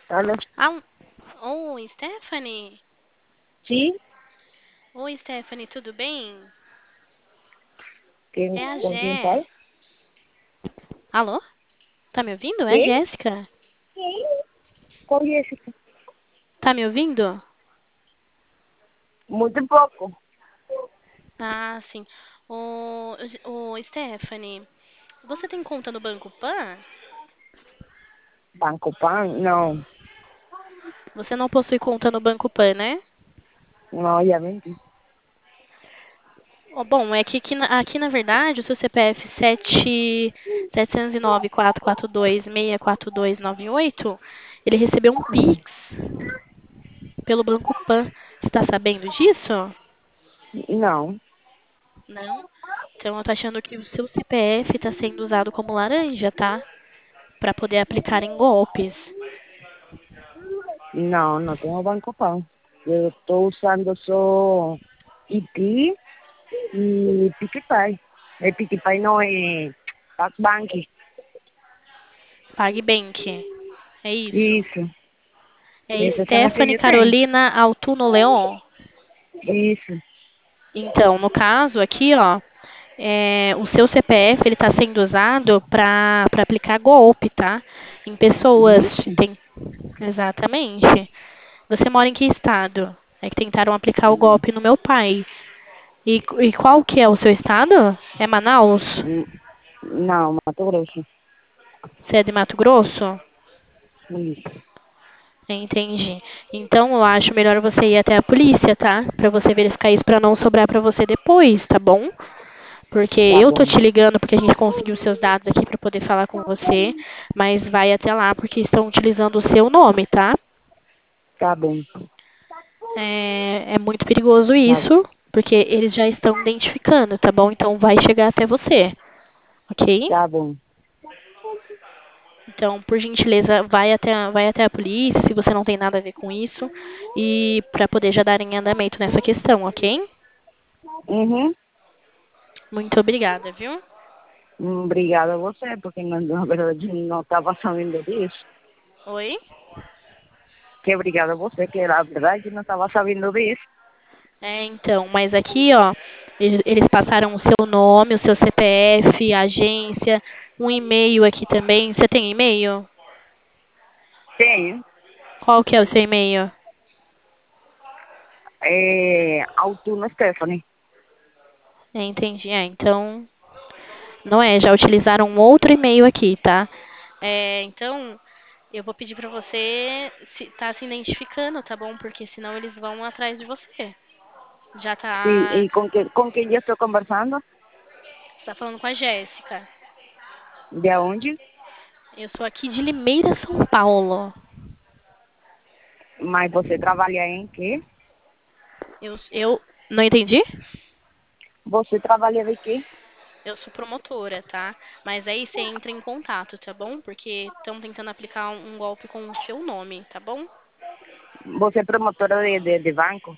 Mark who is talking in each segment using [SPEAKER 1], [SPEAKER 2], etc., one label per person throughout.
[SPEAKER 1] Alô?
[SPEAKER 2] Ah, oi, Stephanie.
[SPEAKER 1] Sim?
[SPEAKER 2] Oi, Stephanie, tudo bem?
[SPEAKER 1] Quem,
[SPEAKER 2] É a
[SPEAKER 1] com quem
[SPEAKER 2] Gé.
[SPEAKER 1] fala?
[SPEAKER 2] Alô? Tá me ouvindo? É a
[SPEAKER 1] Quem?
[SPEAKER 2] Jéssica.
[SPEAKER 1] Conheço.
[SPEAKER 2] Tá me ouvindo?
[SPEAKER 1] Muito pouco.
[SPEAKER 2] Ah, sim. Ô, Stephanie, você tem conta no Banco Pan?
[SPEAKER 1] Banco Pan? Não.
[SPEAKER 2] Você não possui conta no Banco Pan, né?
[SPEAKER 1] Não, já vendi.
[SPEAKER 2] Oh, bom, é que aqui, na verdade, o seu CPF 709-442-64298, ele recebeu um Pix pelo Banco Pan. Você está sabendo disso?
[SPEAKER 1] Não.
[SPEAKER 2] Não? Então eu tô achando que o seu CPF está sendo usado como laranja, tá? Para poder aplicar em golpes.
[SPEAKER 1] Não, não tenho Banco Pan. Eu estou usando só IT e PicPay. É PicPay não é PagBank.
[SPEAKER 2] PagBank. É isso.
[SPEAKER 1] Isso.
[SPEAKER 2] É
[SPEAKER 1] Essas são as que
[SPEAKER 2] Stephanie
[SPEAKER 1] eu tenho.
[SPEAKER 2] Carolina Altuno Leon.
[SPEAKER 1] Isso.
[SPEAKER 2] Então, no caso aqui, ó, o seu CPF ele está sendo usado para aplicar golpe, tá? Em pessoas.
[SPEAKER 1] Vixe.
[SPEAKER 2] Tem, exatamente. Você mora em que estado? É que tentaram aplicar o golpe no meu pai. E qual que é o seu estado? É Manaus?
[SPEAKER 1] Hum, Não, Mato Grosso.
[SPEAKER 2] Você é de Mato Grosso?
[SPEAKER 1] Isso.
[SPEAKER 2] Entendi. Então eu acho melhor você ir até a polícia, tá? Pra você verificar isso pra não sobrar pra você depois, tá bom? Porque
[SPEAKER 1] Tá
[SPEAKER 2] eu tô
[SPEAKER 1] bom.
[SPEAKER 2] te ligando porque a gente conseguiu seus dados aqui pra poder falar com você, mas vai até lá porque estão utilizando o seu nome, tá?
[SPEAKER 1] Tá bom.
[SPEAKER 2] É muito perigoso
[SPEAKER 1] Tá,
[SPEAKER 2] isso, porque eles já estão identificando, tá bom? Então vai chegar até você, ok?
[SPEAKER 1] tá bom.
[SPEAKER 2] Então, por gentileza, vai até a polícia se você não tem nada a ver com isso e para poder já dar em andamento nessa questão, ok?
[SPEAKER 1] Uhum.
[SPEAKER 2] Muito obrigada, viu?
[SPEAKER 1] Obrigada a você, porque na verdade não estava sabendo disso.
[SPEAKER 2] Oi?
[SPEAKER 1] Que obrigada a você, que na verdade não estava sabendo disso.
[SPEAKER 2] Então, mas aqui, ó, eles passaram o seu nome, o seu CPF, a agência, um e-mail aqui também. Você tem e-mail?
[SPEAKER 1] Tenho.
[SPEAKER 2] Qual que é o seu e-mail?
[SPEAKER 1] É, Autuno Stephanie.
[SPEAKER 2] Entendi. Então, não é, já utilizaram um outro e-mail aqui, tá? Então, eu vou pedir pra você tá se identificando, tá bom? Porque senão eles vão atrás de você. Já
[SPEAKER 1] Sim,
[SPEAKER 2] tá,
[SPEAKER 1] e com quem eu estou conversando?
[SPEAKER 2] tá falando com a Jéssica.
[SPEAKER 1] De onde?
[SPEAKER 2] Eu sou aqui de Limeira, São Paulo.
[SPEAKER 1] Mas você trabalha em quê?
[SPEAKER 2] Eu não entendi?
[SPEAKER 1] Você trabalha de quê?
[SPEAKER 2] Eu sou promotora, tá? Mas aí você entra em contato, tá bom? Porque estão tentando aplicar um golpe com o seu nome, tá bom?
[SPEAKER 1] Você é promotora de banco?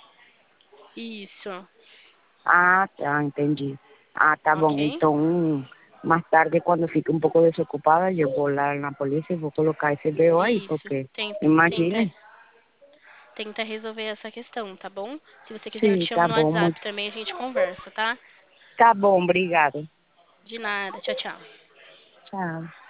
[SPEAKER 2] Isso,
[SPEAKER 1] Ah, tá, entendi. Ah, tá bom.
[SPEAKER 2] ok?
[SPEAKER 1] Então, mais tarde, quando eu fique um pouco desocupada, eu vou lá na polícia e vou colocar esse BO aí,
[SPEAKER 2] Isso.
[SPEAKER 1] porque,
[SPEAKER 2] Tenta,
[SPEAKER 1] imagine.
[SPEAKER 2] tenta resolver essa questão, tá bom? Se você quiser, eu
[SPEAKER 1] Sim,
[SPEAKER 2] te chamo
[SPEAKER 1] tá
[SPEAKER 2] no
[SPEAKER 1] bom.
[SPEAKER 2] WhatsApp também, a gente conversa, tá?
[SPEAKER 1] Tá bom, obrigado.
[SPEAKER 2] De nada. Tchau, tchau.
[SPEAKER 1] Tchau.